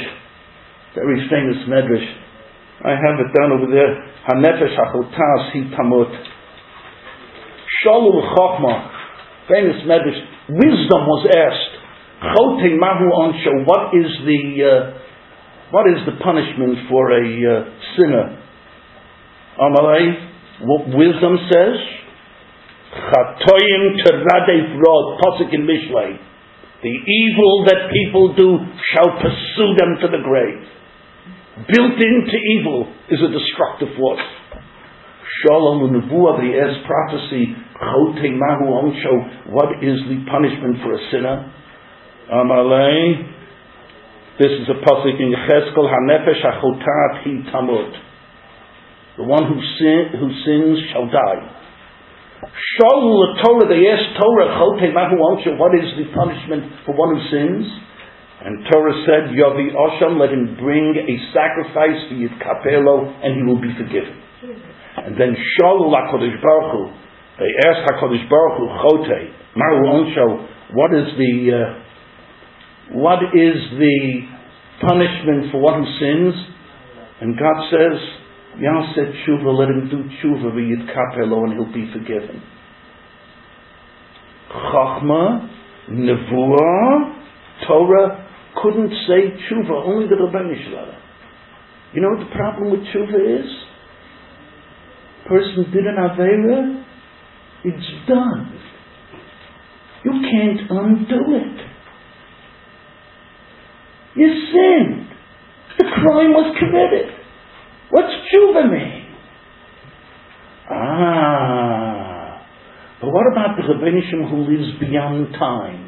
I have it down over there. Hanefesh hachotas hi tamut. Shalul chokma, famous medrash. Wisdom was asked. Chote mahu onsho. What is the punishment for a sinner? Amalei, what wisdom says? Chatoyim teradei rod, pasuk in Mishlei. The evil that people do shall pursue them to the grave. Built into evil is a destructive force. Shalom u'nevuah, the as prophecy. Chote mahu onsho. What is the punishment for a sinner? Amalei. This is a pasuk in Yechezkel. Hanefesh hachotat hi tamut. The one who sins shall die. Shaul Torah, they asked Torah, what is the punishment for one who sins? And Torah said, Yavi Osham, let him bring a sacrifice for Yitkapelo, and he will be forgiven. And then Shaul HaKadosh Baruch Hu, they asked HaKadosh Baruch Hu, Chote, Maru Onsho, what is the punishment for one who sins? And God says, Yaseh Tshuva, let him do Tshuva v'yitkapelo, and he'll be forgiven. Chachma, Nevuah, Torah couldn't say Tshuva, only the Rebbeinu Shalom. You know what the problem with Tshuva is? Person did an Aveira, it's done. You can't undo it. You sinned. The crime was committed. What's tshuva mean? But what about the Rebbeinu Shem who lives beyond time?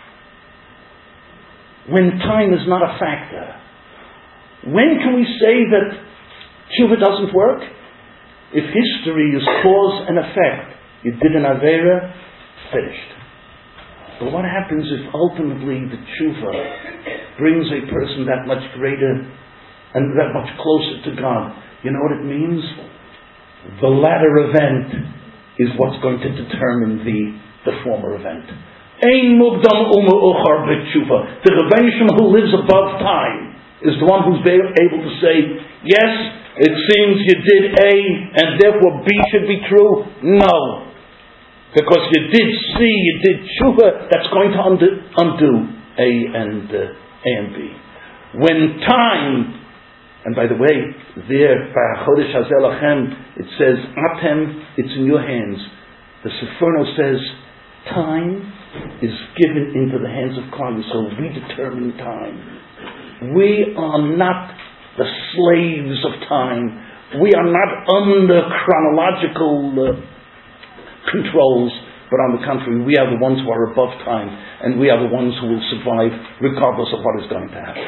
When time is not a factor. When can we say that tshuva doesn't work? If history is cause and effect. You did an Aveira, finished. But what happens if ultimately the tshuva brings a person that much greater and that much closer to God? You know what it means? The latter event is what's going to determine the former event. Ein mugdam u'u'char b'tshuva. The Rebbeinu Shem who lives above time is the one who's able to say, yes, it seems you did A and therefore B should be true. No. Because you did C, you did tshuva, that's going to undo A and B. When time, and by the way, there, Chodesh Hazeh Lachem, it says, Atem, it's in your hands. The Seforno says, time is given into the hands of Klal Yisrael, so we determine time. We are not the slaves of time. We are not under chronological controls, but on the contrary, we are the ones who are above time, and we are the ones who will survive regardless of what is going to happen.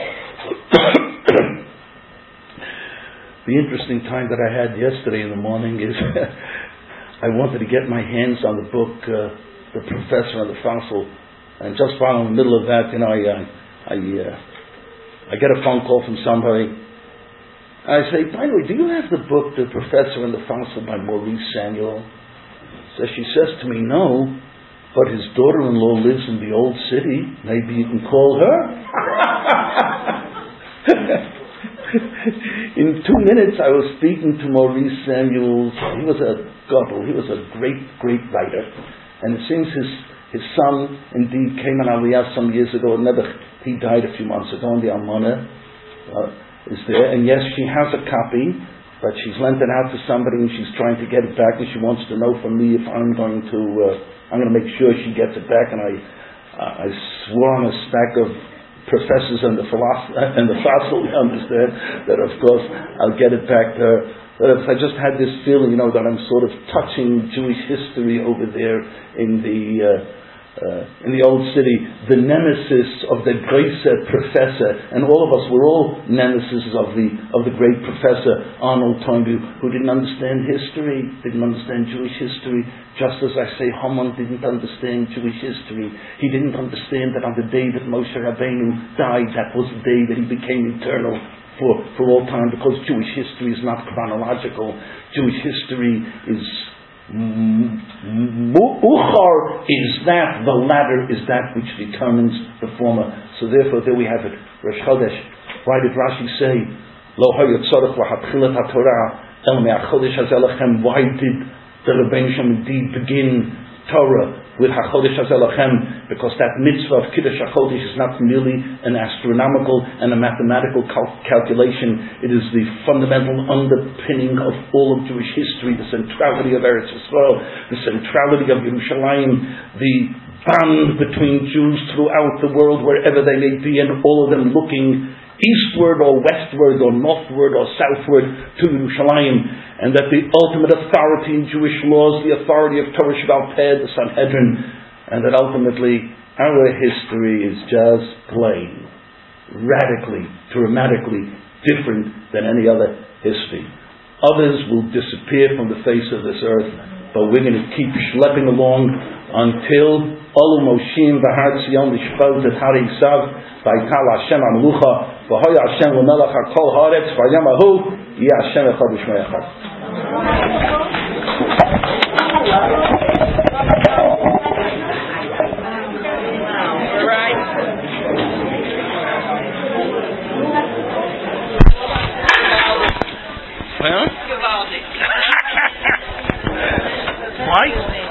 The interesting time that I had yesterday in the morning is I wanted to get my hands on the book, The Professor and the Fossil, and just while in the middle of that, I get a phone call from somebody. I say, by the way, do you have the book, The Professor and the Fossil by Maurice Samuel? So she says to me, no, but his daughter-in-law lives in the old city. Maybe you can call her. In 2 minutes I was speaking to Maurice Samuel. He was a gadol. He was a great, great writer. And it seems his son indeed came on Aliyah some years ago. He died a few months ago, and the Almana is there. And yes, she has a copy, but she's lent it out to somebody and she's trying to get it back, and she wants to know from me if I'm going to make sure she gets it back. And I swore on a stack of professors and the fossil, you understand, that of course I'll get it back to her. But I just had this feeling, that I'm sort of touching Jewish history over there in the old city, the nemesis of the great professor, and all of us were all nemesis of the great professor Arnold Toynbee, who didn't understand history, didn't understand Jewish history, just as I say Haman didn't understand Jewish history. He didn't understand that on the day that Moshe Rabbeinu died, that was the day that he became eternal for all time, because Jewish history is not chronological. Jewish history is Uchar is that, the latter is that which determines the former. So therefore, there we have it. Rosh Chodesh. Why did Rashi say, Lo hayot tzorech lahatchilat haTorah el me'achodesh hazeh lachem? Why did the Rebbeinu Shem indeed begin Torah with HaChodesh Hazeh Lachem? Because that mitzvah of Kiddush HaChodesh is not merely an astronomical and a mathematical calculation. It is the fundamental underpinning of all of Jewish history, the centrality of Eretz Yisrael, the centrality of Yerushalayim, the bond between Jews throughout the world, wherever they may be, and all of them looking eastward or westward or northward or southward to Yerushalayim, and that the ultimate authority in Jewish law is the authority of Torah Sheba'al Peh, the Sanhedrin, and that ultimately our history is just plain, radically, dramatically different than any other history. Others will disappear from the face of this earth. but we're going to keep schlepping along until Olu Moshim V'Har Tzion Lishpot Et Har Yisav V'Yital Hashem Amlucha V'Hoya Hashem L'Melech HaKol Haaretz V'Yam Ahu Yeh Hashem Echad V'Shmei Echad.